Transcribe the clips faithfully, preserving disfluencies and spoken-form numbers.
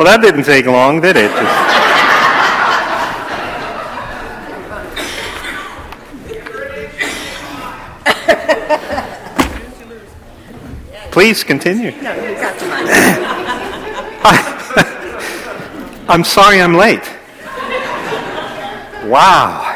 Well, that didn't take long, did it? Just... Please continue. No, you got to mind. I'm sorry I'm late. Wow.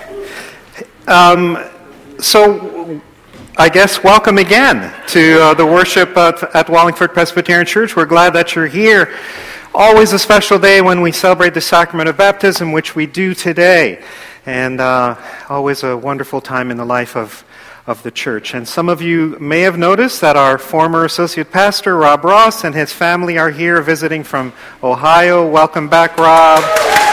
Um, so, I guess welcome again to uh, the worship at, at Wallingford Presbyterian Church. We're glad that you're here. Always a special day when we celebrate the sacrament of baptism, which we do today. And uh, always a wonderful time in the life of of the church. And some of you may have noticed that our former associate pastor, Rob Ross, and his family are here visiting from Ohio. Welcome back, Rob.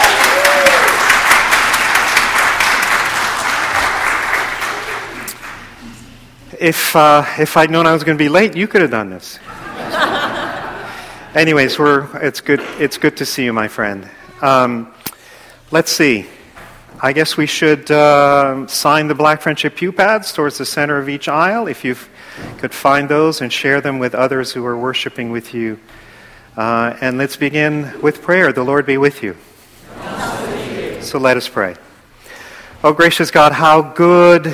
If uh, if I'd known I was going to be late, you could have done this. Anyways, we're it's good it's good to see you, my friend. Um, let's see. I guess we should uh, sign the Black Friendship pew pads towards the center of each aisle, if you could find those and share them with others who are worshiping with you. Uh, and let's begin with prayer. The Lord be with you. So let us pray. Oh, gracious God, how good,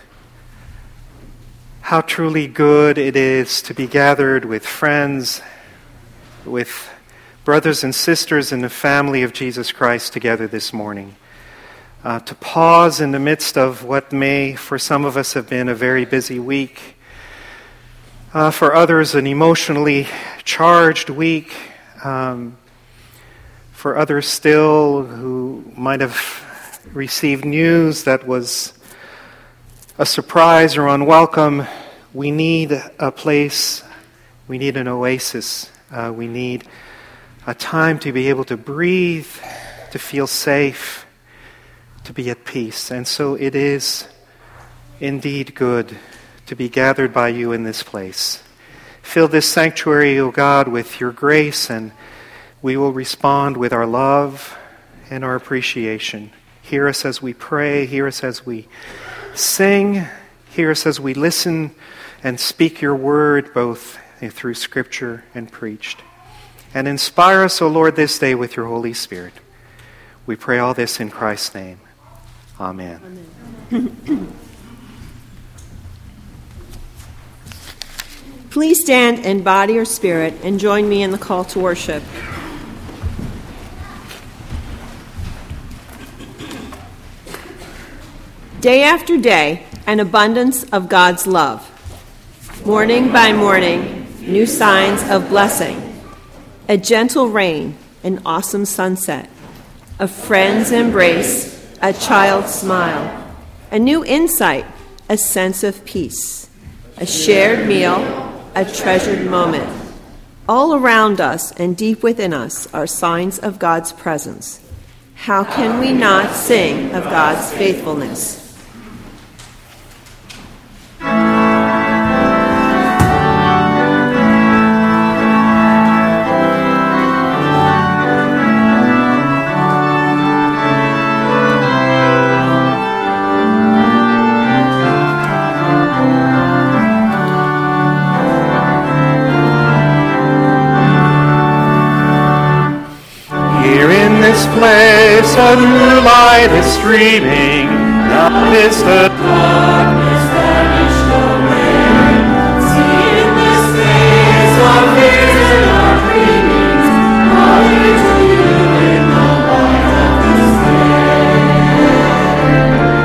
how truly good it is to be gathered with friends, with brothers and sisters in the family of Jesus Christ together this morning. Uh, to pause in the midst of what may, for some of us, have been a very busy week. Uh, for others, an emotionally charged week. Um, for others still who might have received news that was a surprise or unwelcome, we need a place, we need an oasis. Uh, we need a time to be able to breathe, to feel safe, to be at peace. And so it is indeed good to be gathered by you in this place. Fill this sanctuary, O God, with your grace, and we will respond with our love and our appreciation. Hear us as we pray, hear us as we sing, hear us as we listen and speak your word, both through Scripture and preached. And inspire us, O Lord, this day with your Holy Spirit. We pray all this in Christ's name. Amen. Amen. Please stand in body or spirit and join me in the call to worship. Day after day, an abundance of God's love. Morning by morning, new signs of blessing. A gentle rain, an awesome sunset. A friend's embrace, a child's smile, a new insight, a sense of peace, a shared meal, a treasured moment. All around us and deep within us are signs of God's presence. How can we not sing of God's faithfulness? Place a new light is streaming, the mist of darkness vanished away. See in this face our fears and our dreamings, calling to you in the light of this day.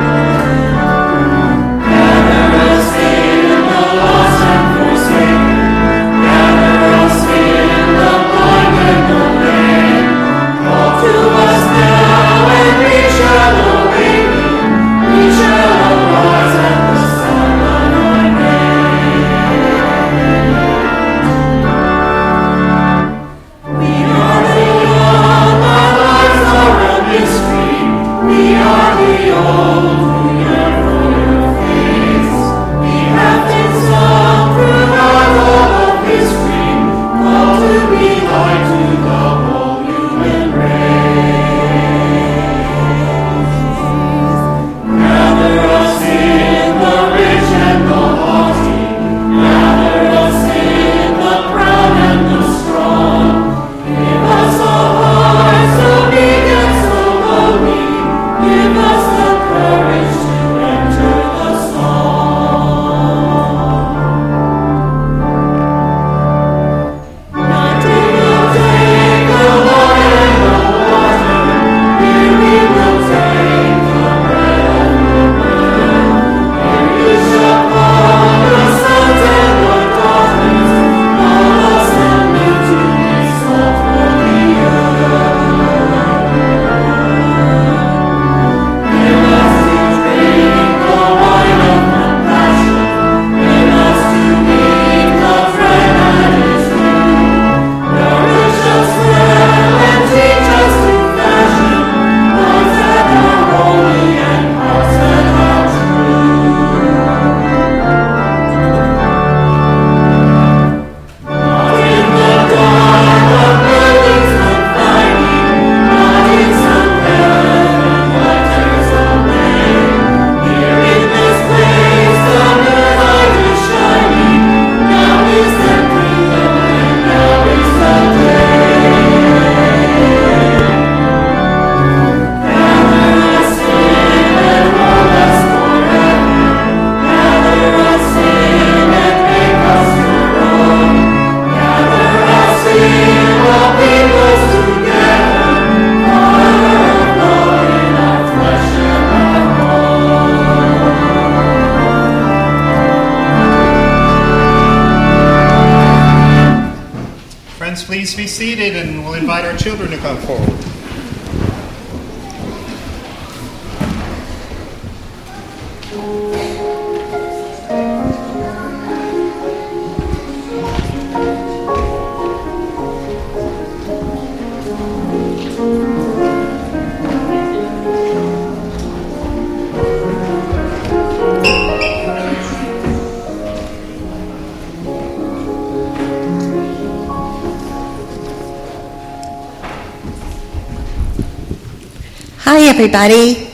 Gather us in the lost and forsaken, gather us in the blind and the lame. To us now, and we shall awaken, we shall arise. Please be seated, and we'll invite our children to come forward. Hi, everybody.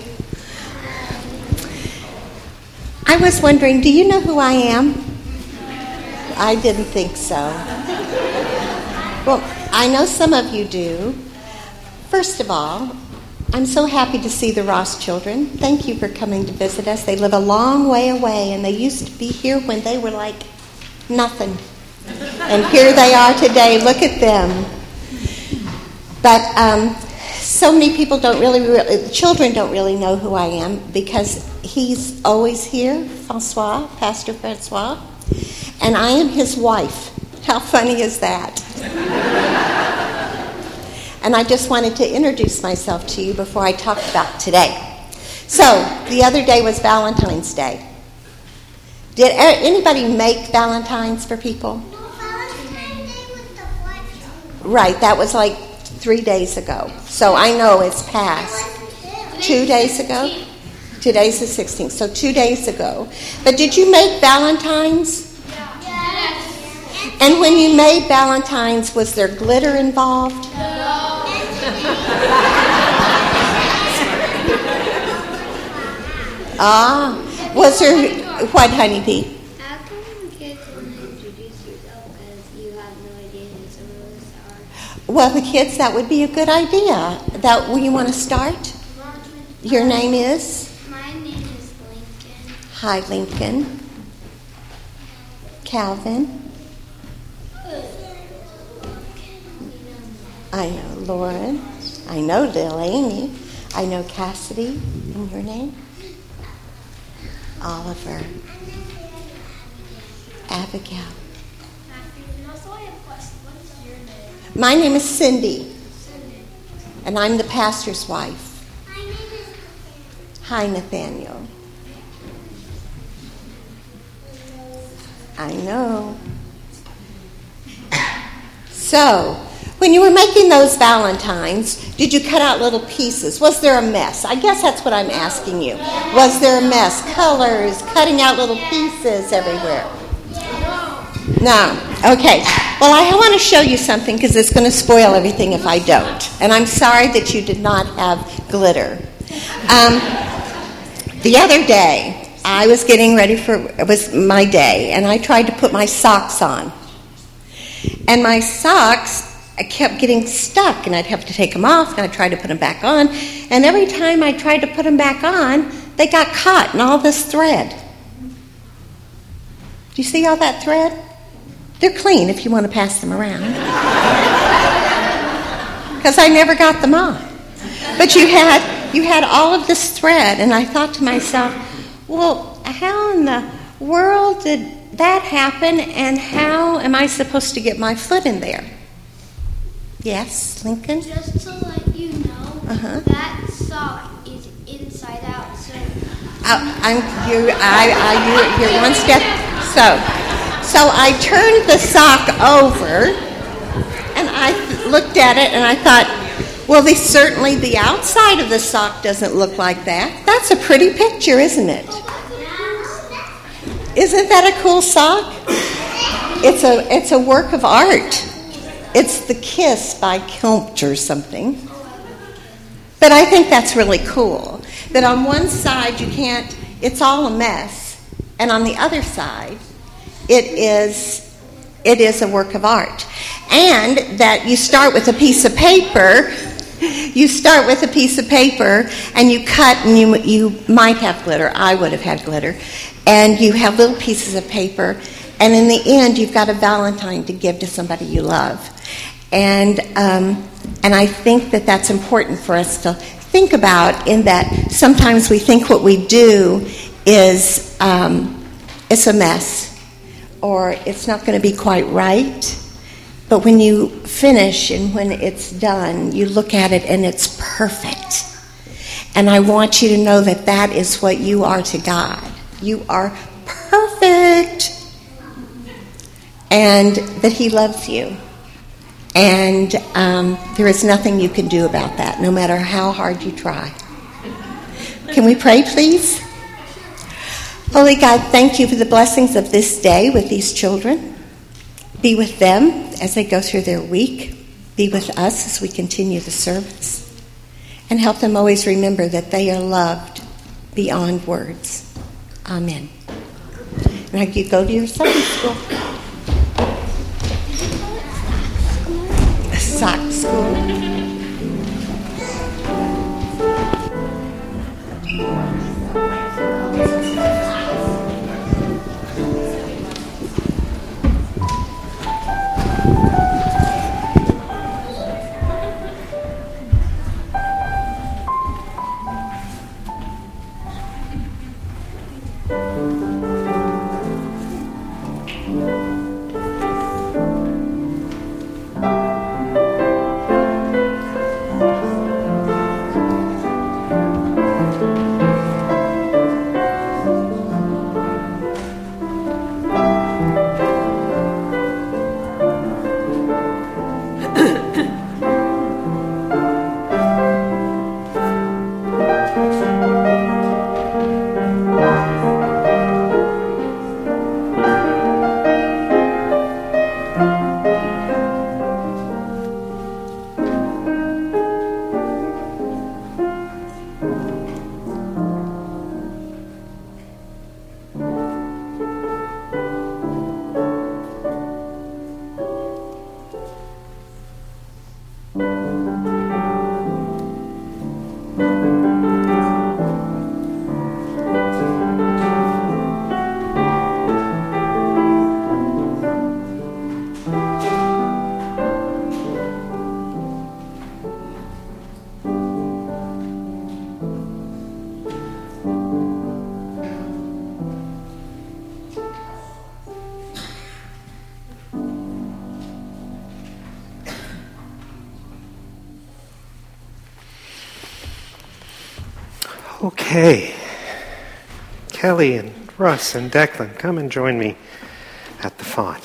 I was wondering, do you know who I am? I didn't think so. Well, I know some of you do. First of all, I'm so happy to see the Ross children. Thank you for coming to visit us. They live a long way away, and they used to be here when they were like nothing. And here they are today. Look at them. But um, so many people don't really, really, children don't really know who I am because he's always here, Francois, Pastor Francois, and I am his wife. How funny is that? And I just wanted to introduce myself to you before I talk about today. So, the other day was Valentine's Day. Did anybody make Valentines for people? No, Valentine's Day was the fourteenth. Right, that was like three days ago. So I know it's past. Two days ago? Today's the sixteenth, so two days ago. But did you make Valentines? Yes. And when you made Valentines, was there glitter involved? No. Ah, was there, what, honeybee? How come kids want to introduce yourself because you have no idea who some of us are? Well, the kids, that would be a good idea. That, will you want to start? Your name is? My name is Lincoln. Hi, Lincoln. Calvin. I know Lauren. I know Lil Amy. I know Cassidy. And your name? Oliver. Abigail. My name is Cindy. And I'm the pastor's wife. My name is Hi, Nathaniel. I know. So, when you were making those Valentines, did you cut out little pieces? Was there a mess? I guess that's what I'm asking you. Was there a mess? Colors, cutting out little pieces everywhere? No. Okay. Well, I want to show you something because it's going to spoil everything if I don't. And I'm sorry that you did not have glitter. Um, the other day, I was getting ready for, it was my day, and I tried to put my socks on. And my socks, I kept getting stuck, and I'd have to take them off, and I'd try to put them back on. And every time I tried to put them back on, they got caught in all this thread. Do you see all that thread? They're clean if you want to pass them around. Because I never got them off. But you had, you had all of this thread, and I thought to myself, well, how in the world did that happen, and how am I supposed to get my foot in there? Yes, Lincoln? Just to let you know, Uh-huh. that sock is inside out. So I, I'm you. I, I you, you're one step. So, so I turned the sock over, and I th- looked at it, and I thought, well, they certainly the outside of the sock doesn't look like that. That's a pretty picture, isn't it? Isn't that a cool sock? It's a it's a work of art. It's The Kiss by Kilch or something. But I think that's really cool. That on one side you can't, it's all a mess. And on the other side, it is it is a work of art. And that you start with a piece of paper, you start with a piece of paper and you cut, and you you might have glitter. I would have had glitter. And you have little pieces of paper, and in the end, you've got a Valentine to give to somebody you love. And um, and I think that that's important for us to think about, in that sometimes we think what we do is um, it's a mess, or it's not going to be quite right. But when you finish and when it's done, you look at it and it's perfect. And I want you to know that that is what you are to God. You are perfect. And that he loves you. And um, there is nothing you can do about that, no matter how hard you try. Can we pray, please? Holy God, thank you for the blessings of this day with these children. Be with them as they go through their week. Be with us as we continue the service. And help them always remember that they are loved beyond words. Amen. Now you go to your Sunday school. Sock school. Okay. Kelly and Russ and Declan, come and join me at the font.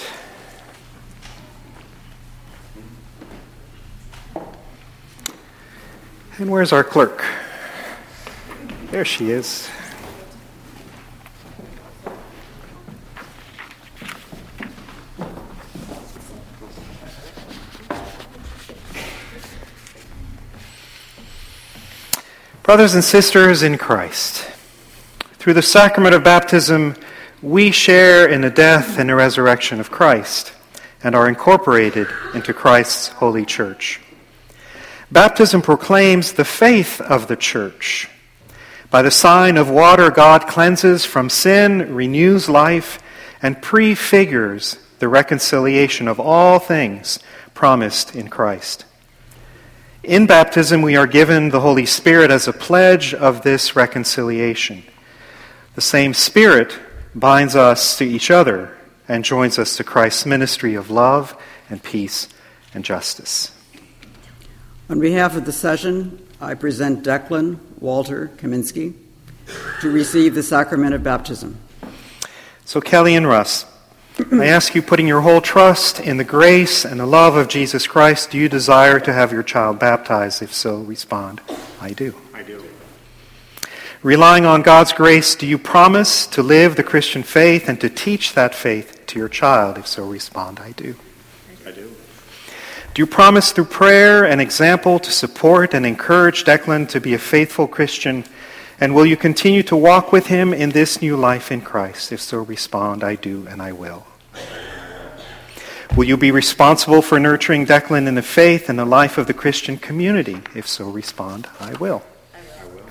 And where's our clerk? There she is. Brothers and sisters in Christ, through the sacrament of baptism, we share in the death and the resurrection of Christ and are incorporated into Christ's holy church. Baptism proclaims the faith of the church. By the sign of water, God cleanses from sin, renews life, and prefigures the reconciliation of all things promised in Christ. In baptism, we are given the Holy Spirit as a pledge of this reconciliation. The same Spirit binds us to each other and joins us to Christ's ministry of love and peace and justice. On behalf of the session, I present Declan Walter Kaminsky to receive the sacrament of baptism. So Kelly and Russ, I ask you, putting your whole trust in the grace and the love of Jesus Christ, do you desire to have your child baptized? If so, respond, I do. I do. Relying on God's grace, do you promise to live the Christian faith and to teach that faith to your child? If so, respond, I do. I do. Do you promise through prayer and example to support and encourage Declan to be a faithful Christian? And will you continue to walk with him in this new life in Christ? If so, respond, I do and I will. Will you be responsible for nurturing Declan in the faith and the life of the Christian community? If so, respond, I will. I will.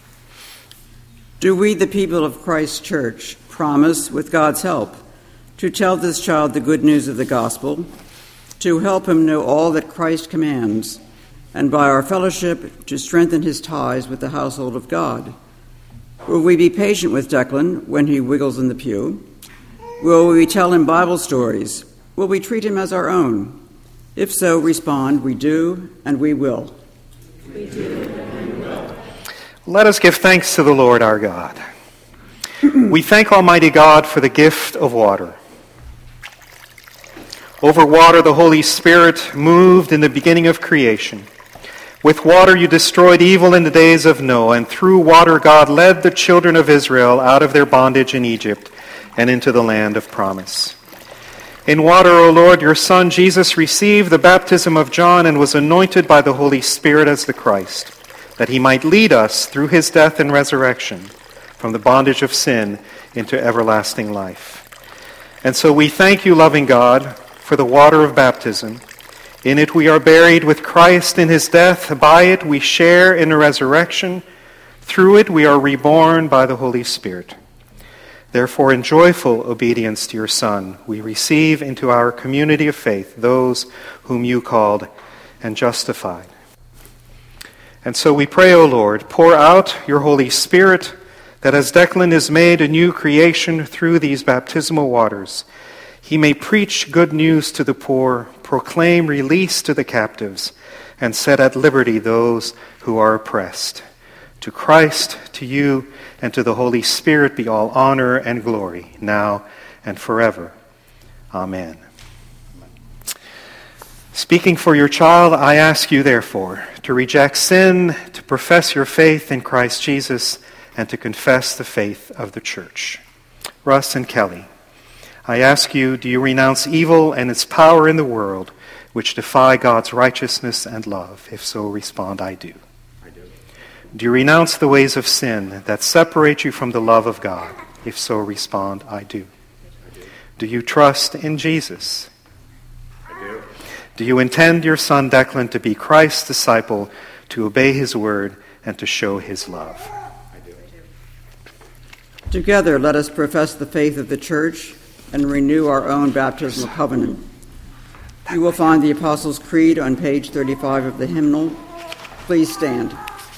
Do we, the people of Christ's church, promise, with God's help, to tell this child the good news of the gospel, to help him know all that Christ commands, and by our fellowship to strengthen his ties with the household of God? Will we be patient with Declan when he wiggles in the pew? Will we tell him Bible stories? Will we treat him as our own? If so, respond, we do and we will. We do and we will. Let us give thanks to the Lord our God. We thank Almighty God for the gift of water. Over water, the Holy Spirit moved in the beginning of creation. With water, you destroyed evil in the days of Noah, and through water, God led the children of Israel out of their bondage in Egypt and into the land of promise. In water, O Lord, your Son Jesus received the baptism of John and was anointed by the Holy Spirit as the Christ, that he might lead us through his death and resurrection from the bondage of sin into everlasting life. And so we thank you, loving God, for the water of baptism. In it we are buried with Christ in his death. By it we share in the resurrection. Through it we are reborn by the Holy Spirit. Therefore, in joyful obedience to your Son, we receive into our community of faith those whom you called and justified. And so we pray, O Lord, pour out your Holy Spirit, that as Declan is made a new creation through these baptismal waters, he may preach good news to the poor, proclaim release to the captives, and set at liberty those who are oppressed. To Christ, to you, and to the Holy Spirit be all honor and glory, now and forever. Amen. Speaking for your child, I ask you, therefore, to reject sin, to profess your faith in Christ Jesus, and to confess the faith of the church. Russ and Kelly, I ask you, do you renounce evil and its power in the world, which defy God's righteousness and love? If so, respond, I do. I do. Do you renounce the ways of sin that separate you from the love of God? If so, respond, I do. I do. Do you trust in Jesus? I do. Do you intend your son Declan to be Christ's disciple, to obey his word, and to show his love? I do. Together, let us profess the faith of the church and renew our own baptismal covenant. You will find the Apostles' Creed on page thirty-five of the hymnal. Please stand.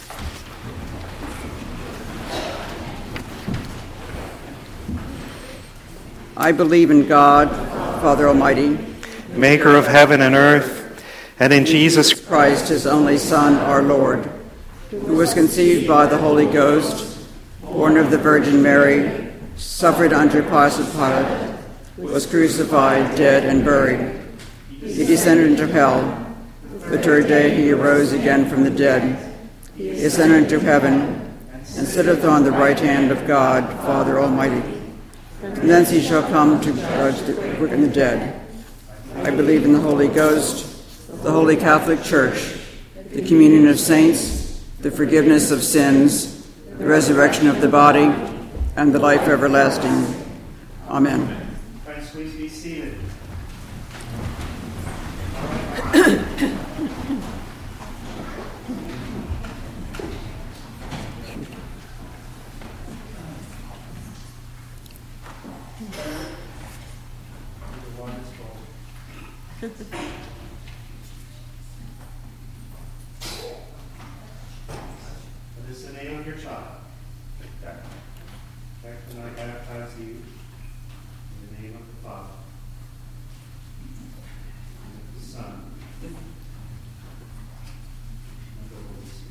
I believe in God, Father Almighty, maker of heaven and earth, and in Jesus Christ, his only Son, our Lord, who was conceived by the Holy Ghost, born of the Virgin Mary, suffered under Pontius Pilate, was crucified, dead, and buried. He descended into hell. The third day he arose again from the dead. He ascended into heaven, and sitteth on the right hand of God, Father Almighty. And thence he shall come to judge the quick and the dead. I believe in the Holy Ghost, the Holy Catholic Church, the communion of saints, the forgiveness of sins, the resurrection of the body, and the life everlasting. Amen. Friends, please be seated. What is the name of your child? Declan, I baptize you in the name of the Father, and of the Son, and of the Holy Spirit.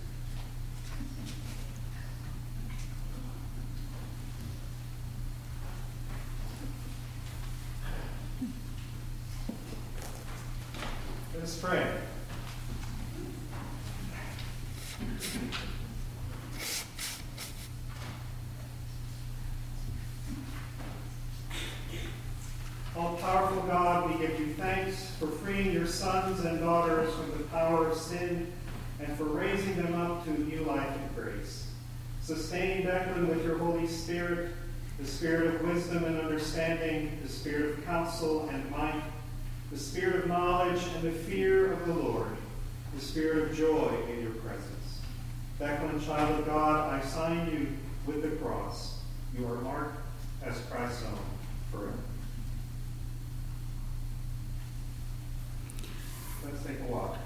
Let us pray. All-powerful God, we give you thanks for freeing your sons and daughters from the power of sin and for raising them up to new life and grace. Sustain Declan with your Holy Spirit, the spirit of wisdom and understanding, the spirit of counsel and might, the spirit of knowledge and the fear of the Lord, the spirit of joy in your presence. Declan, child of God, I sign you with the cross. You are marked as Christ's own forever. Let's take a walk.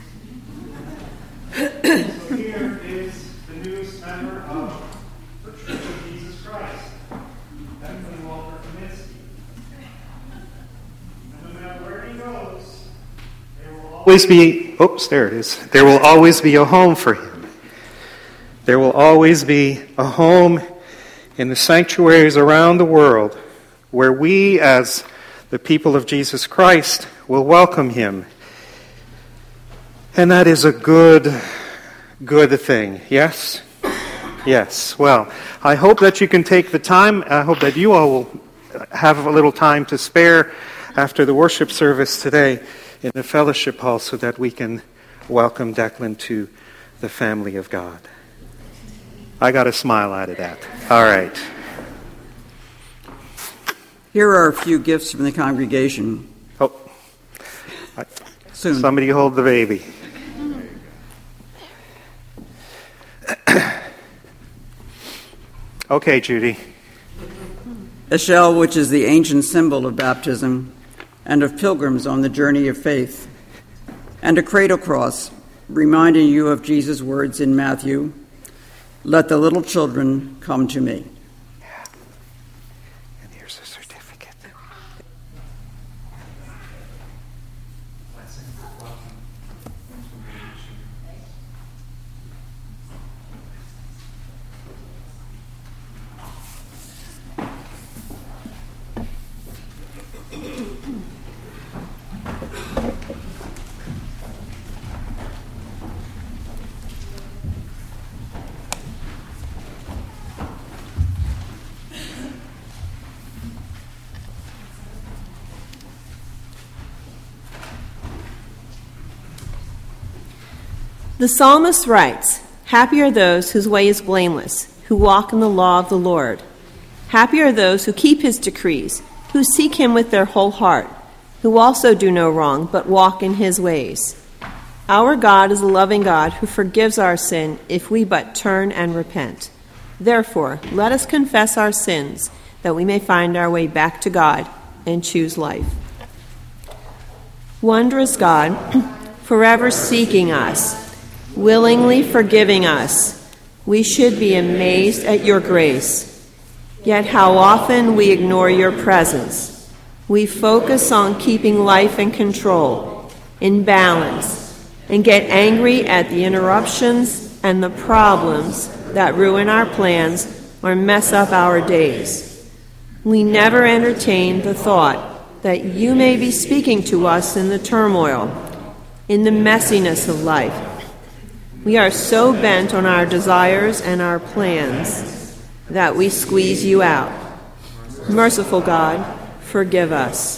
So here is the newest member of the Church of Jesus Christ, Declan Walter Kaminsky. And no matter where he goes, there always be, oops, there it is. There will always be a home for him. There will always be a home in the sanctuaries around the world where we, as the people of Jesus Christ, will welcome him. And that is a good, good thing. Yes? Yes. Well, I hope that you can take the time. I hope that you all will have a little time to spare after the worship service today in the fellowship hall so that we can welcome Declan to the family of God. I got a smile out of that. All right. Here are a few gifts from the congregation. Oh, I, Soon. Somebody hold the baby. Okay, Judy. A shell which is the ancient symbol of baptism and of pilgrims on the journey of faith, and a cradle cross reminding you of Jesus' words in Matthew, "Let the little children come to me." Yeah. And here's a certificate. The psalmist writes, "Happy are those whose way is blameless, who walk in the law of the Lord. Happy are those who keep his decrees, who seek him with their whole heart, who also do no wrong, but walk in his ways. Our God is a loving God who forgives our sin if we but turn and repent. Therefore, let us confess our sins, that we may find our way back to God and choose life." Wondrous God, forever seeking us, willingly forgiving us, we should be amazed at your grace. Yet how often we ignore your presence. We focus on keeping life in control, in balance, and get angry at the interruptions and the problems that ruin our plans or mess up our days. We never entertain the thought that you may be speaking to us in the turmoil, in the messiness of life. We are so bent on our desires and our plans that we squeeze you out. Merciful God, forgive us.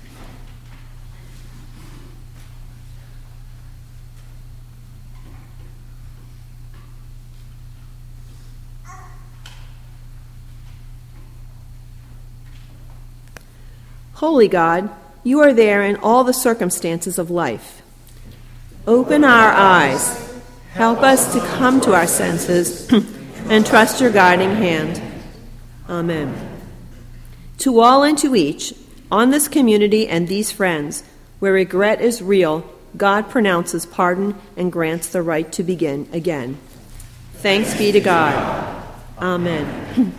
Holy God, you are there in all the circumstances of life. Open our eyes. Help us to come to our senses and trust your guiding hand. Amen. To all and to each, on this community and these friends, where regret is real, God pronounces pardon and grants the right to begin again. Thanks be to God. Amen.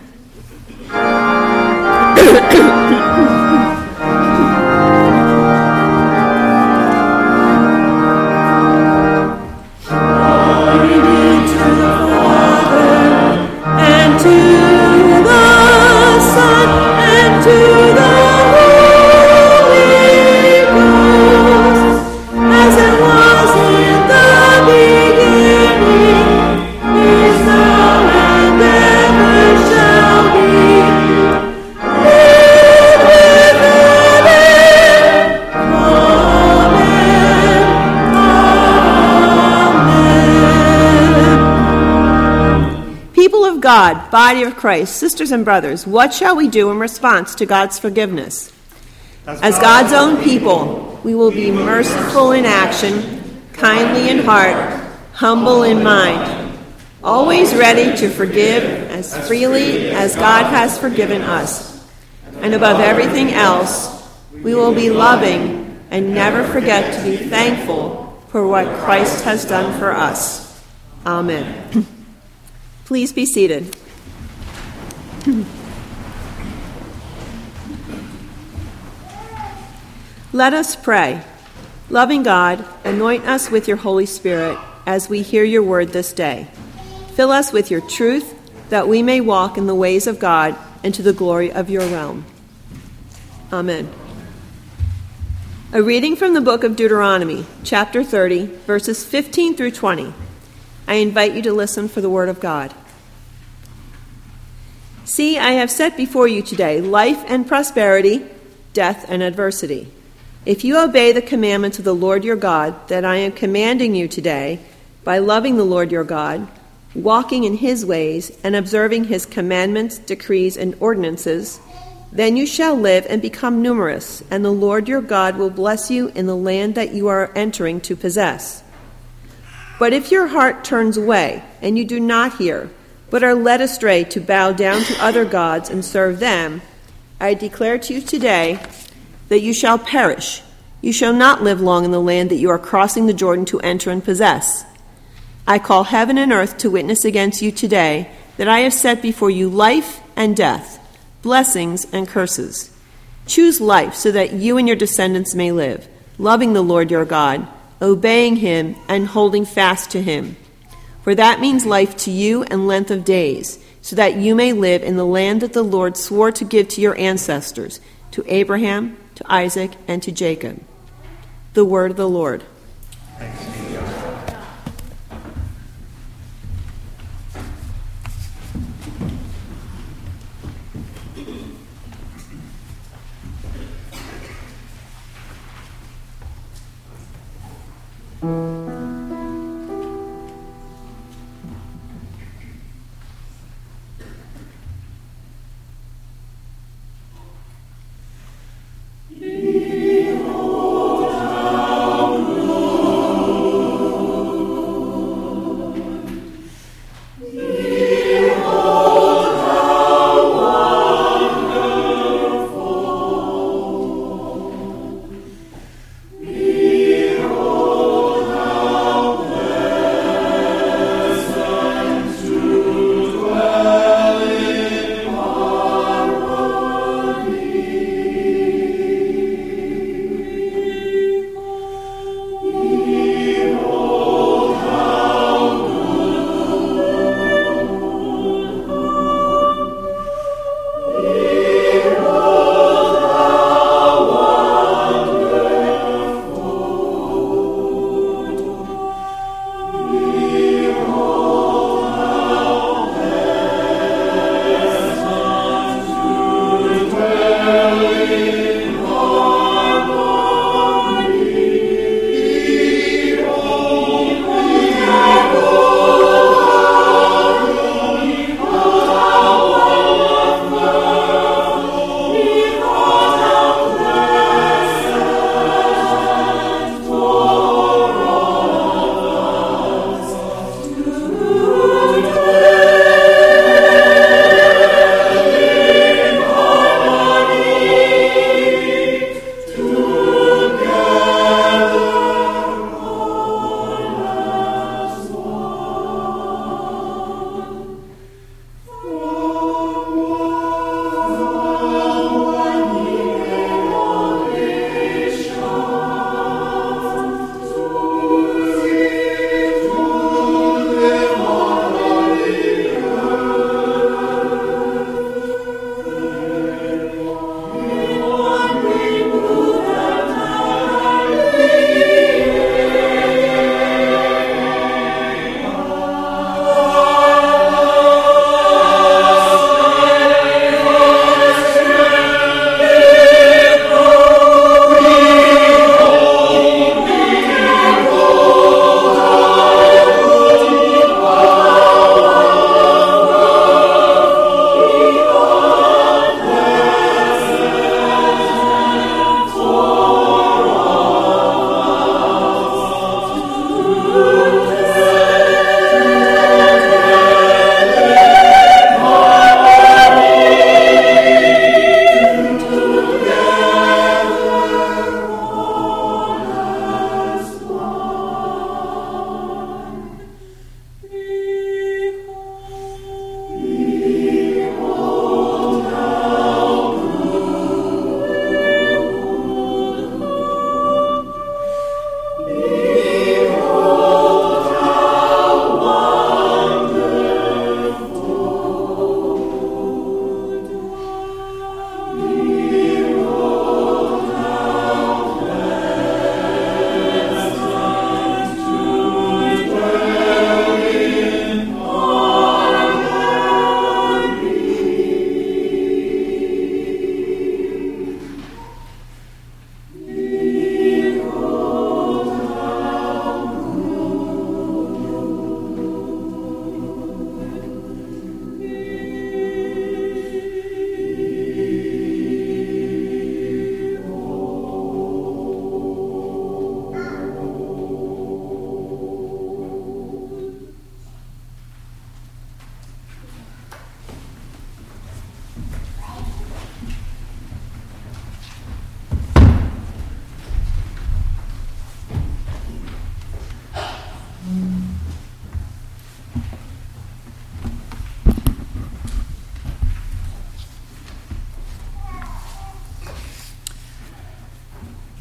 God, body of Christ, sisters and brothers, what shall we do in response to God's forgiveness? As God's own people, we will be merciful in action, kindly in heart, humble in mind, always ready to forgive as freely as God has forgiven us. And above everything else, we will be loving and never forget to be thankful for what Christ has done for us. Amen. Please be seated. Let us pray. Loving God, anoint us with your Holy Spirit as we hear your word this day. Fill us with your truth, that we may walk in the ways of God and to the glory of your realm. Amen. A reading from the book of Deuteronomy, chapter thirty, verses fifteen through twenty. I invite you to listen for the word of God. See, I have set before you today life and prosperity, death and adversity. If you obey the commandments of the Lord your God that I am commanding you today, by loving the Lord your God, walking in his ways, and observing his commandments, decrees, and ordinances, then you shall live and become numerous, and the Lord your God will bless you in the land that you are entering to possess. But if your heart turns away, and you do not hear, but are led astray to bow down to other gods and serve them, I declare to you today that you shall perish. You shall not live long in the land that you are crossing the Jordan to enter and possess. I call heaven and earth to witness against you today that I have set before you life and death, blessings and curses. Choose life so that you and your descendants may live, loving the Lord your God, obeying him and holding fast to him. For that means life to you and length of days, so that you may live in the land that the Lord swore to give to your ancestors, to Abraham, to Isaac, and to Jacob. The word of the Lord. Thanks be to God. Behold, how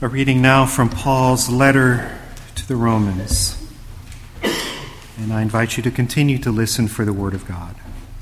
A reading now from Paul's letter to the Romans. And I invite you to continue to listen for the word of God.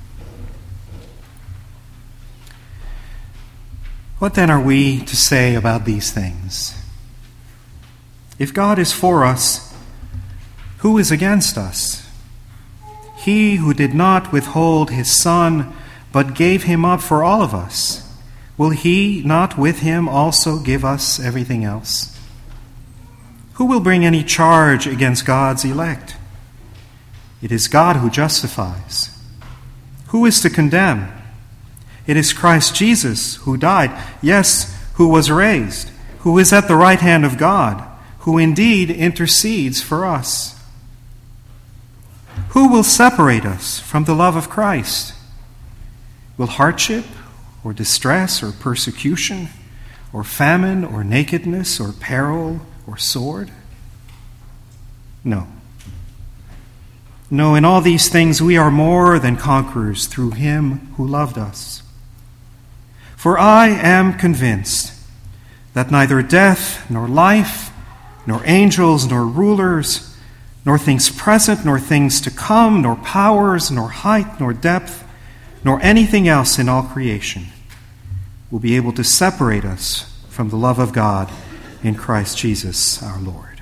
What then are we to say about these things? If God is for us, who is against us? He who did not withhold his Son, but gave him up for all of us, will he not with him also give us everything else? Who will bring any charge against God's elect? It is God who justifies. Who is to condemn? It is Christ Jesus who died, yes, who was raised, who is at the right hand of God, who indeed intercedes for us. Who will separate us from the love of Christ? Will hardship, or distress, or persecution, or famine, or nakedness, or peril, or sword? No. No, in all these things we are more than conquerors through him who loved us. For I am convinced that neither death, nor life, nor angels, nor rulers, nor things present, nor things to come, nor powers, nor height, nor depth, nor anything else in all creation will be able to separate us from the love of God in Christ Jesus our Lord.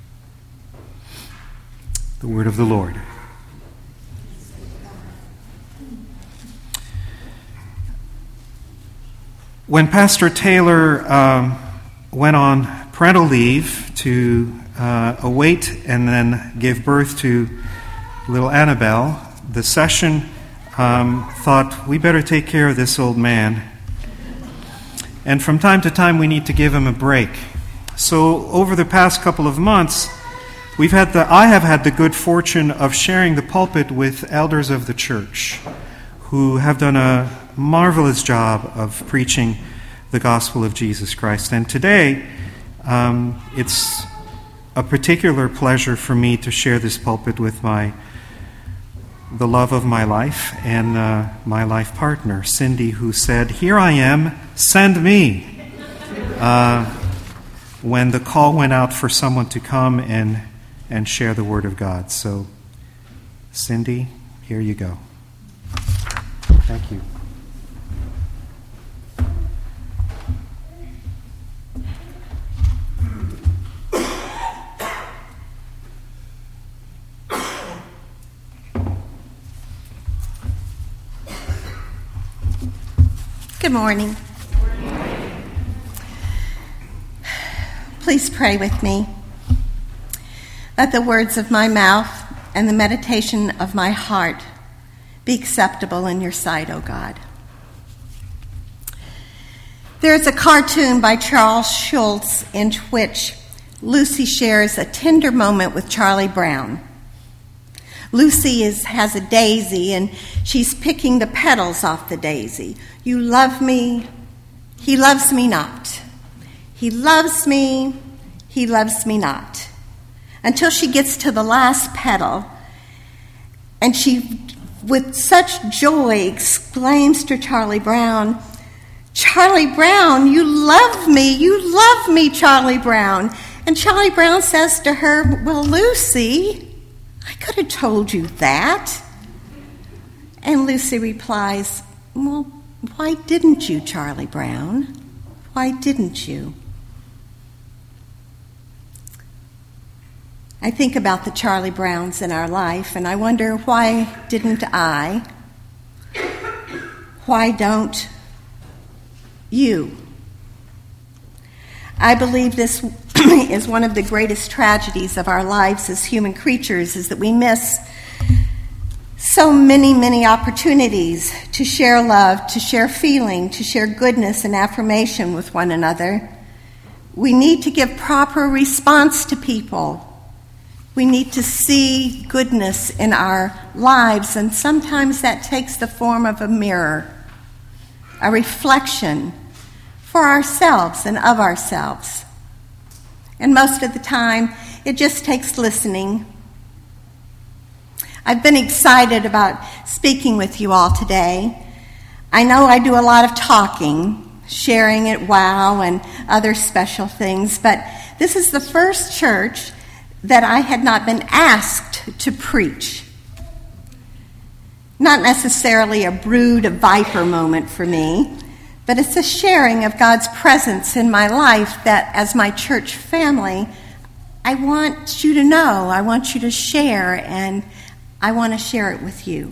The word of the Lord. When Pastor Taylor um, went on parental leave to uh, await and then give birth to little Annabelle, the session um, thought, we better take care of this old man. And from time to time, we need to give him a break. So over the past couple of months, we've had the I have had the good fortune of sharing the pulpit with elders of the church who have done a marvelous job of preaching the gospel of Jesus Christ. And today, um, it's a particular pleasure for me to share this pulpit with my the love of my life and uh, my life partner, Cindy, who said, "Here I am, send me," uh, when the call went out for someone to come and, and share the Word of God. So, Cindy, here you go. Thank you. Good morning. Please pray with me. Let the words of my mouth and the meditation of my heart be acceptable in your sight, O God. There is a cartoon by Charles Schulz in which Lucy shares a tender moment with Charlie Brown. Lucy is, has a daisy, and she's picking the petals off the daisy. You love me, he loves me not. He loves me, he loves me not. Until she gets to the last petal, and she, with such joy, exclaims to Charlie Brown, "Charlie Brown, you love me, you love me, Charlie Brown." And Charlie Brown says to her, "Well, Lucy, I could have told you that." And Lucy replies, "Well, why didn't you, Charlie Brown? Why didn't you?" I think about the Charlie Browns in our life, and I wonder, why didn't I? Why don't you? I believe this is one of the greatest tragedies of our lives as human creatures, is that we miss so many, many opportunities to share love, to share feeling, to share goodness and affirmation with one another. We need to give proper response to people. We need to see goodness in our lives, and sometimes that takes the form of a mirror, a reflection for ourselves and of ourselves. And most of the time, it just takes listening. I've been excited about speaking with you all today. I know I do a lot of talking, sharing at WOW and other special things, but this is the first church that I had not been asked to preach. Not necessarily a brood of viper moment for me, but it's a sharing of God's presence in my life that as my church family, I want you to know, I want you to share, and I want to share it with you.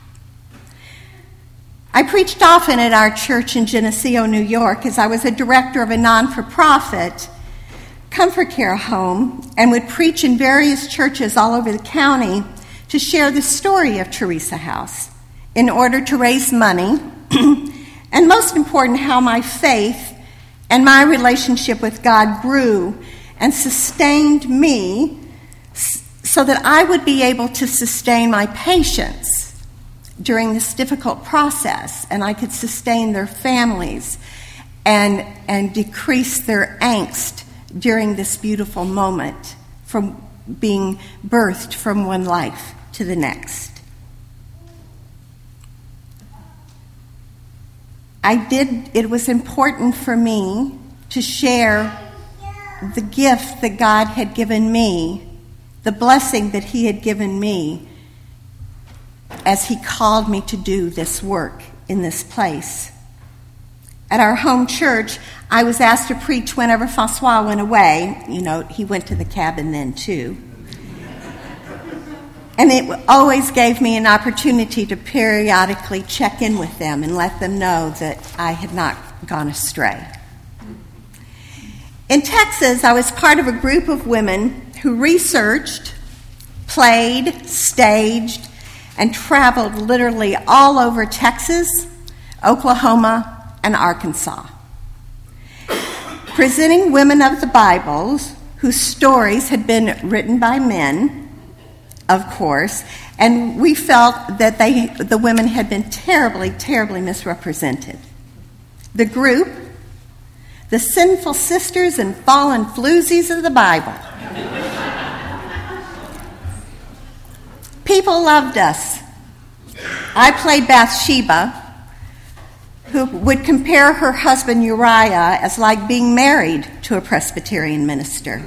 I preached often at our church in Geneseo, New York, as I was a director of a non-for-profit comfort care home and would preach in various churches all over the county to share the story of Teresa House in order to raise money, and most important, how my faith and my relationship with God grew and sustained me so that I would be able to sustain my patients during this difficult process, and I could sustain their families and, and decrease their angst during this beautiful moment from being birthed from one life to the next. I did, it was important for me to share the gift that God had given me, the blessing that He had given me as He called me to do this work in this place. At our home church, I was asked to preach whenever Francois went away. You know, he went to the cabin then too. And it always gave me an opportunity to periodically check in with them and let them know that I had not gone astray. In Texas, I was part of a group of women who researched, played, staged, and traveled literally all over Texas, Oklahoma, and Arkansas, presenting women of the Bible whose stories had been written by men, of course, and we felt that they, the women had been terribly, terribly misrepresented. The group, the sinful sisters and fallen floozies of the Bible. People loved us. I played Bathsheba, who would compare her husband Uriah as like being married to a Presbyterian minister.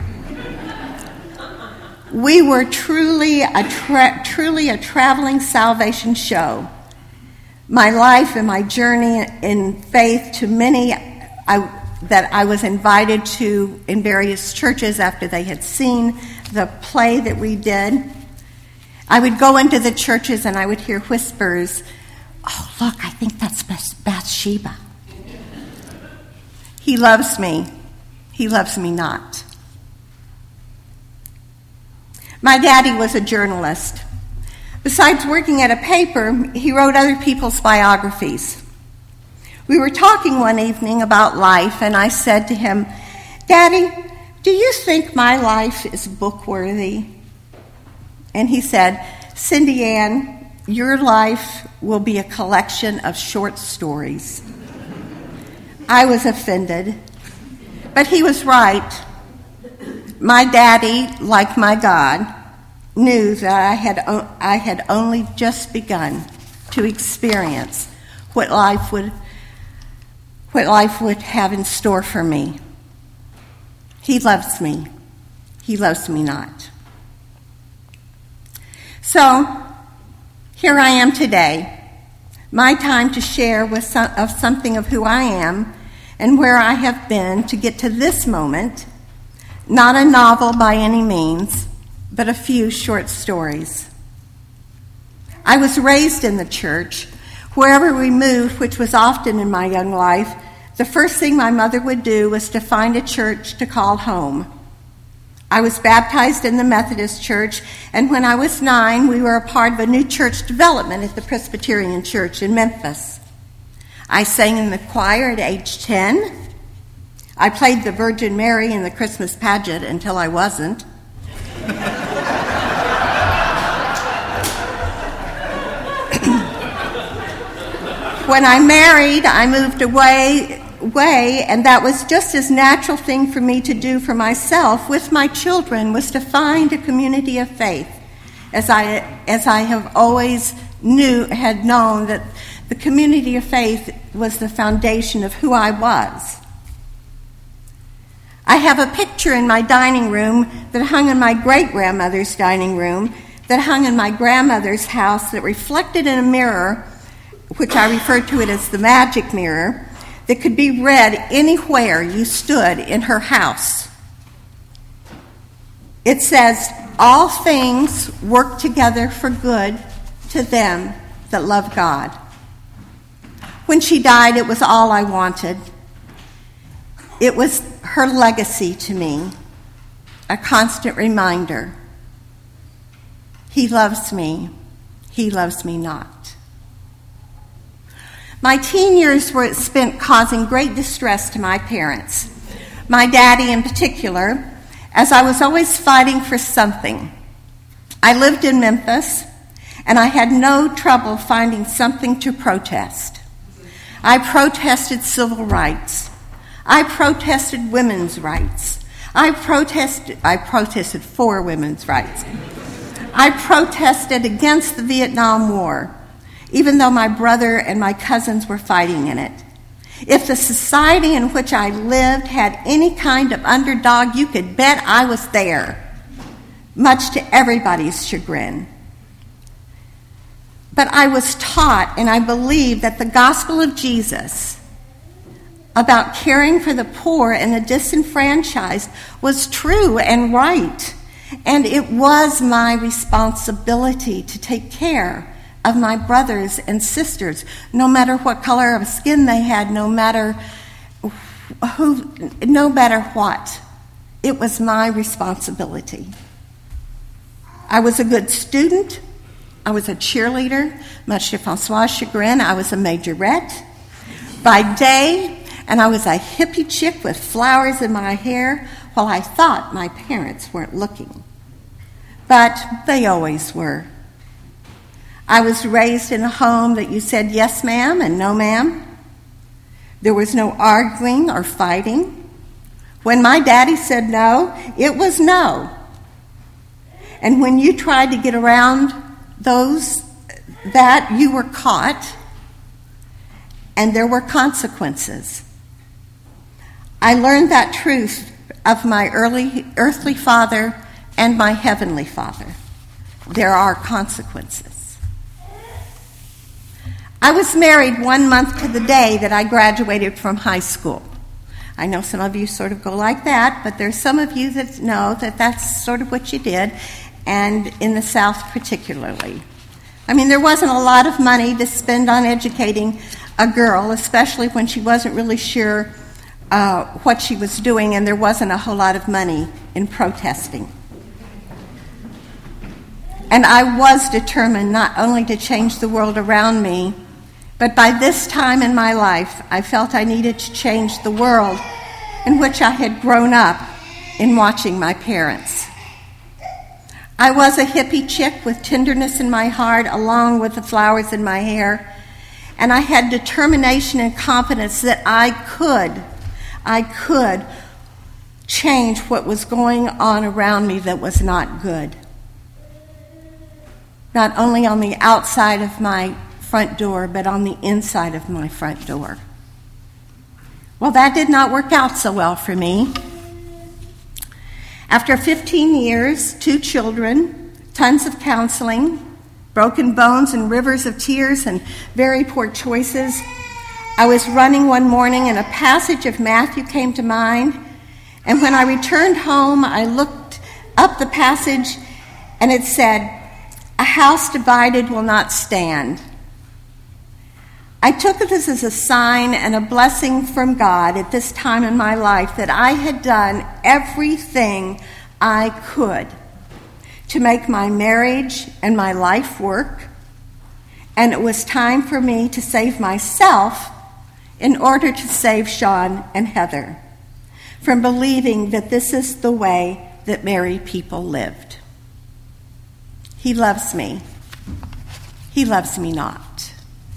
We were truly a tra- truly a traveling salvation show. My life and my journey in faith to many I, that I was invited to in various churches after they had seen the play that we did. I would go into the churches and I would hear whispers, "Oh, look, I think that's Bathsheba." He loves me. He loves me not. My daddy was a journalist. Besides working at a paper, he wrote other people's biographies. We were talking one evening about life, and I said to him, "Daddy, do you think my life is book-worthy?" And he said, "Cindy Ann, your life will be a collection of short stories." I was offended, but he was right. My daddy, like my God, knew that I had I had only just begun to experience what life would what life would have in store for me. He loves me. He loves me not. So, here I am today, my time to share with some, of something of who I am and where I have been to get to this moment. Not a novel by any means, but a few short stories. I was raised in the church. Wherever we moved, which was often in my young life, the first thing my mother would do was to find a church to call home. I was baptized in the Methodist church, and when I was nine, we were a part of a new church development at the Presbyterian Church in Memphis. I sang in the choir at age ten. I played the Virgin Mary in the Christmas pageant until I wasn't. When I married, I moved away, away, and that was just as natural thing for me to do for myself with my children, was to find a community of faith, as I as I have always knew had known that The community of faith was the foundation of who I was. I have a picture in my dining room that hung in my great-grandmother's dining room, that hung in my grandmother's house, that reflected in a mirror, which I refer to it as the magic mirror, that could be read anywhere you stood in her house. It says, "All things work together for good to them that love God." When she died, it was all I wanted. It was her legacy to me, a constant reminder. He loves me. He loves me not. My teen years were spent causing great distress to my parents, my daddy in particular, as I was always fighting for something. I lived in Memphis, and I had no trouble finding something to protest. I protested civil rights. I protested women's rights. I protested, I protested for women's rights. I protested against the Vietnam War, even though my brother and my cousins were fighting in it. If the society in which I lived had any kind of underdog, you could bet I was there, much to everybody's chagrin. But I was taught, and I believe, that the gospel of Jesus about caring for the poor and the disenfranchised was true and right. And it was my responsibility to take care of my brothers and sisters, no matter what color of skin they had, no matter who, no matter what. It was my responsibility. I was a good student. I was a cheerleader. Much to Francois' chagrin, I was a majorette by day, and I was a hippie chick with flowers in my hair while I thought my parents weren't looking. But they always were. I was raised in a home that you said yes, ma'am, and no, ma'am. There was no arguing or fighting. When my daddy said no, it was no. And when you tried to get around those, that you were caught, and there were consequences. I learned that truth of my early earthly father and my heavenly Father. There are consequences. I was married one month to the day that I graduated from high school. I know some of you sort of go like that, but there's some of you that know that that's sort of what you did, and in the South particularly. I mean, there wasn't a lot of money to spend on educating a girl, especially when she wasn't really sure uh, what she was doing, and there wasn't a whole lot of money in protesting. And I was determined not only to change the world around me, but by this time in my life, I felt I needed to change the world in which I had grown up in watching my parents. I was a hippie chick with tenderness in my heart along with the flowers in my hair, and I had determination and confidence that I could, I could change what was going on around me that was not good. Not only on the outside of my front door, but on the inside of my front door. Well, that did not work out so well for me. After fifteen years, two children, tons of counseling, broken bones and rivers of tears and very poor choices, I was running one morning and a passage of Matthew came to mind. And when I returned home, I looked up the passage and it said, "A house divided will not stand." I took this as a sign and a blessing from God at this time in my life that I had done everything I could to make my marriage and my life work, and it was time for me to save myself in order to save Sean and Heather from believing that this is the way that married people lived. He loves me. He loves me not.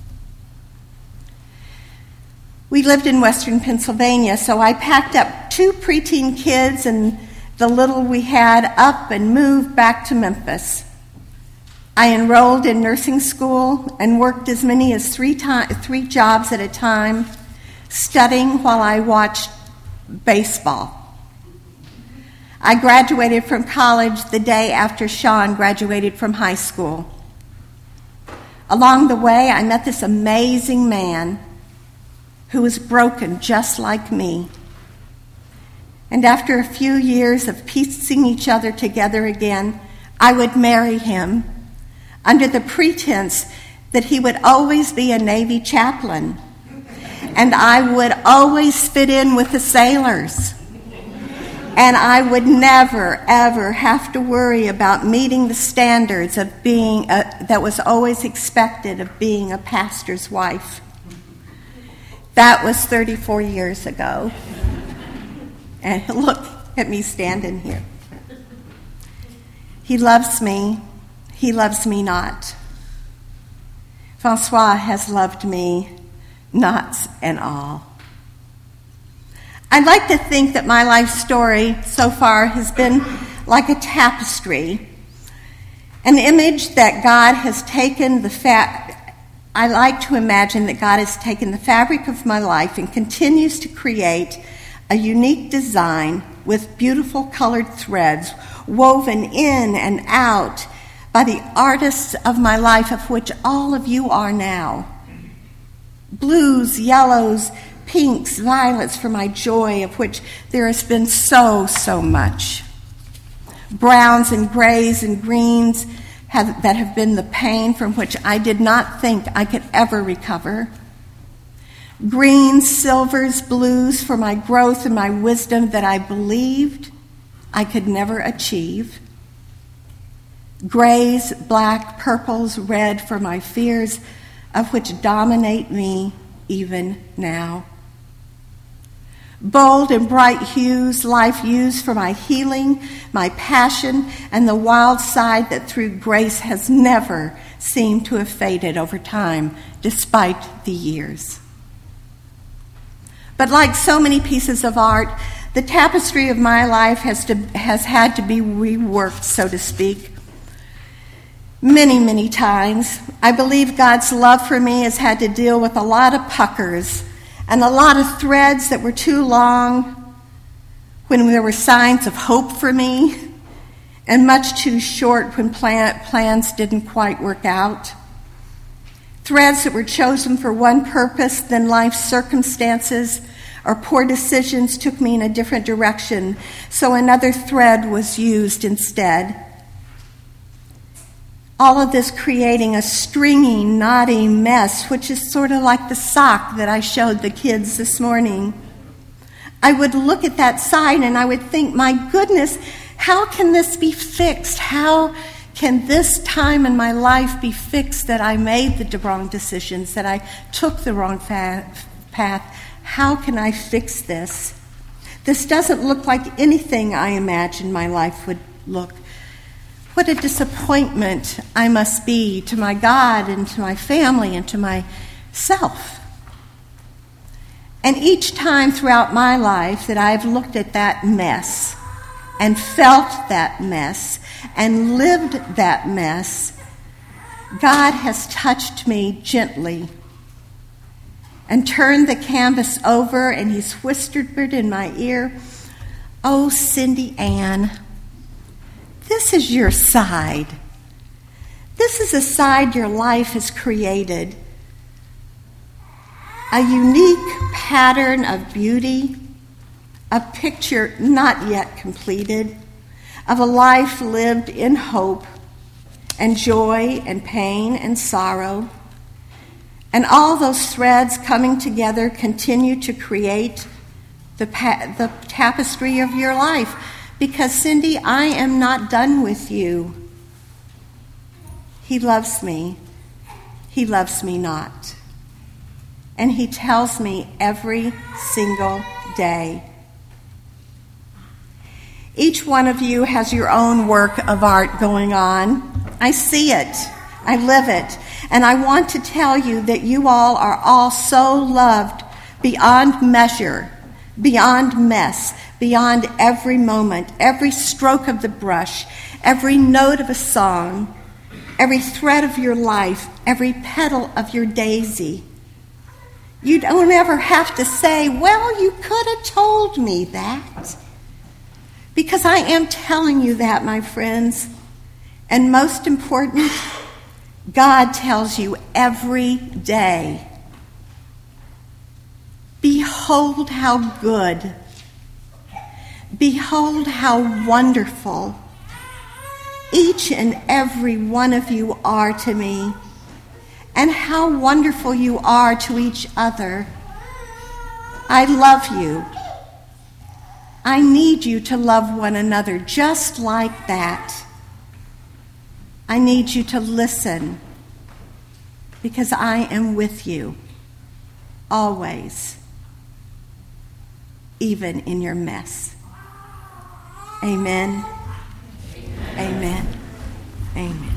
We lived in western Pennsylvania, so I packed up two preteen kids and the little we had up and moved back to Memphis. I enrolled in nursing school and worked as many as three, to- three jobs at a time, studying while I watched baseball. I graduated from college the day after Sean graduated from high school. Along the way, I met this amazing man who was broken just like me. And after a few years of piecing each other together again, I would marry him under the pretense that he would always be a Navy chaplain, and I would always fit in with the sailors. And I would never, ever have to worry about meeting the standards of being a, that was always expected of being a pastor's wife. That was thirty-four years ago. And look at me standing here. He loves me. He loves me not. Francois has loved me, knots and all. I'd like to think that my life story so far has been like a tapestry, an image that God has taken the fa- I like to imagine that God has taken the fabric of my life and continues to create a unique design with beautiful colored threads woven in and out by the artists of my life, of which all of you are now. Blues, yellows, pinks, violets for my joy, of which there has been so, so much. Browns and grays and greens have, that have been the pain from which I did not think I could ever recover. Greens, silvers, blues for my growth and my wisdom that I believed I could never achieve. Grays, black, purples, red for my fears, of which dominate me even now. Bold and bright hues, life used for my healing, my passion, and the wild side that through grace has never seemed to have faded over time, despite the years. But like so many pieces of art, the tapestry of my life has to, has had to be reworked, so to speak, many, many times. I believe God's love for me has had to deal with a lot of puckers and a lot of threads that were too long when there were signs of hope for me, and much too short when plan- plans didn't quite work out. Threads that were chosen for one purpose, then life's circumstances or poor decisions took me in a different direction, so another thread was used instead. All of this creating a stringy, knotty mess, which is sort of like the sock that I showed the kids this morning. I would look at that sign and I would think, my goodness, how can this be fixed? How can this time in my life be fixed that I made the wrong decisions, that I took the wrong fa- path? How can I fix this? This doesn't look like anything I imagined my life would look. What a disappointment I must be to my God and to my family and to myself. And each time throughout my life that I've looked at that mess and felt that mess and lived that mess, God has touched me gently and turned the canvas over, and he's whispered in my ear, "Oh, Cindy Ann, this is your side. This is a side your life has created. A unique pattern of beauty, a picture not yet completed, of a life lived in hope and joy and pain and sorrow. And all those threads coming together continue to create the, pa- the tapestry of your life. Because, Cindy, I am not done with you. He loves me. He loves me not. And he tells me every single day. Each one of you has your own work of art going on. I see it. I live it. And I want to tell you that you all are all so loved beyond measure, beyond mess, beyond every moment, every stroke of the brush, every note of a song. every thread of your life, every petal of your daisy. You don't ever have to say, well, you could have told me that. Because I am telling you that, my friends. And most important, God tells you every day. Behold how good. Behold how wonderful each and every one of you are to me, and how wonderful you are to each other. I love you. I need you to love one another just like that. I need you to listen, because I am with you always, even in your mess. Amen. Amen. Amen.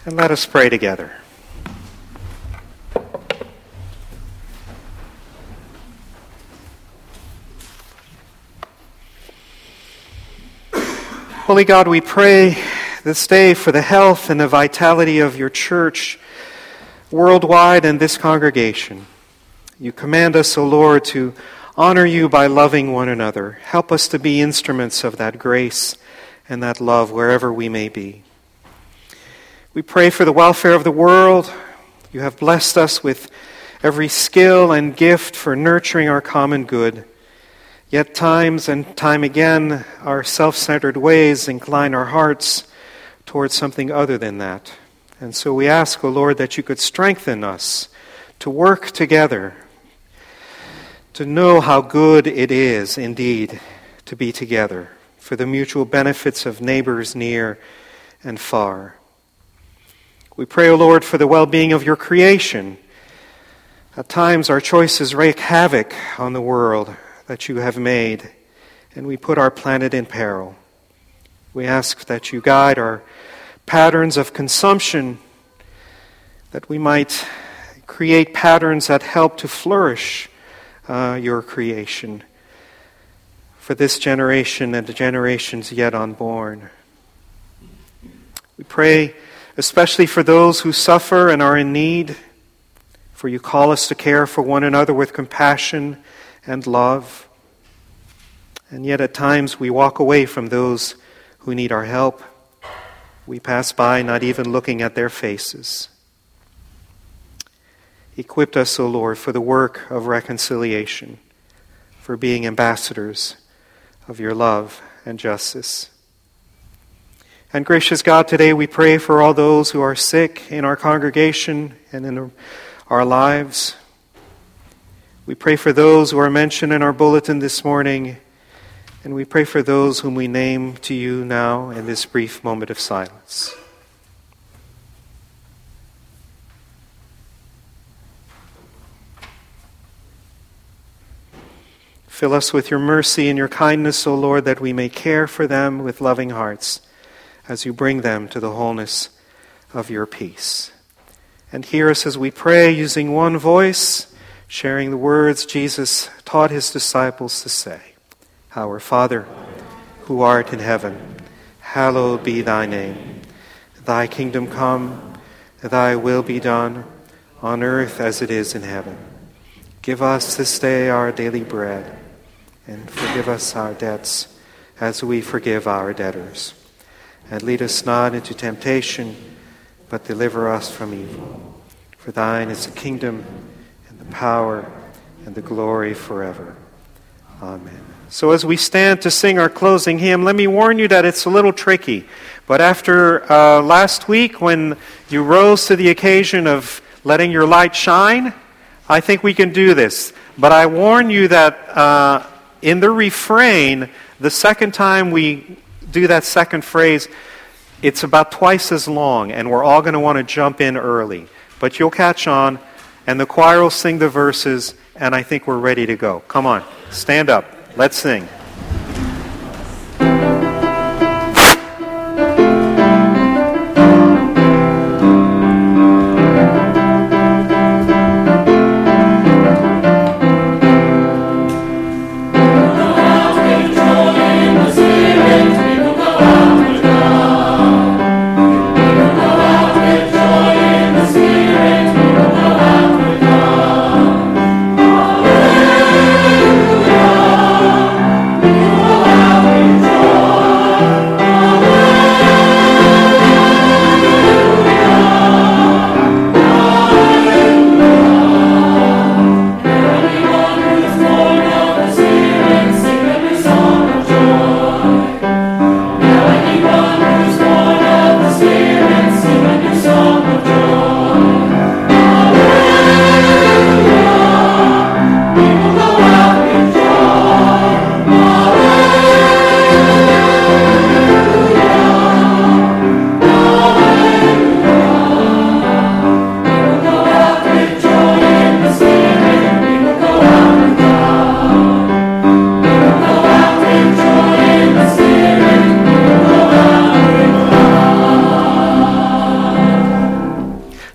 And let us pray together. Holy God, we pray this day for the health and the vitality of your church worldwide and this congregation. You command us, O Lord, to honor you by loving one another. Help us to be instruments of that grace and that love wherever we may be. We pray for the welfare of the world. You have blessed us with every skill and gift for nurturing our common good. Yet times and time again, our self-centered ways incline our hearts towards something other than that. And so we ask, O Lord, that you could strengthen us to work together, to know how good it is indeed to be together for the mutual benefits of neighbors near and far. We pray, O Lord, for the well-being of your creation. At times our choices wreak havoc on the world that you have made, and we put our planet in peril. We ask that you guide our patterns of consumption, that we might create patterns that help to flourish uh, your creation for this generation and the generations yet unborn. We pray especially for those who suffer and are in need, for you call us to care for one another with compassion and love. And yet at times we walk away from those who need our help. We pass by not even looking at their faces. Equip us, O Lord, for the work of reconciliation, for being ambassadors of your love and justice. And gracious God, today we pray for all those who are sick in our congregation and in our lives. We pray for those who are mentioned in our bulletin this morning, and we pray for those whom we name to you now in this brief moment of silence. Fill us with your mercy and your kindness, O Lord, that we may care for them with loving hearts as you bring them to the wholeness of your peace. And hear us as we pray using one voice, sharing the words Jesus taught his disciples to say. Our Father, who art in heaven, hallowed be thy name. Thy kingdom come, thy will be done, on earth as it is in heaven. Give us this day our daily bread, and forgive us our debts as we forgive our debtors. And lead us not into temptation, but deliver us from evil. For thine is the kingdom, and the power, and the glory forever. Amen. So as we stand to sing our closing hymn, let me warn you that it's a little tricky. But after uh, last week, when you rose to the occasion of letting your light shine, I think we can do this. But I warn you that uh, in the refrain, the second time we do that second phrase, it's about twice as long, and we're all going to want to jump in early. But you'll catch on, and the choir will sing the verses, and I think we're ready to go. Come on, stand up. Let's sing. Hallelujah.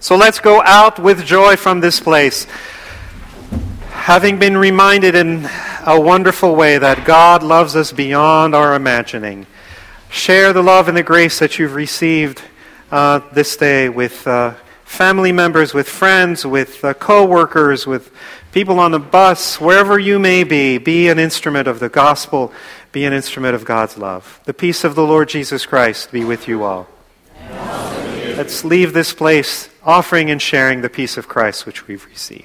So let's go out with joy from this place, having been reminded in a wonderful way that God loves us beyond our imagining. Share the love and the grace that you've received uh, this day with uh, family members, with friends, with uh, co-workers, with people on the bus, wherever you may be. Be an instrument of the gospel. Be an instrument of God's love. The peace of the Lord Jesus Christ be with you all. Let's leave this place offering and sharing the peace of Christ which we've received.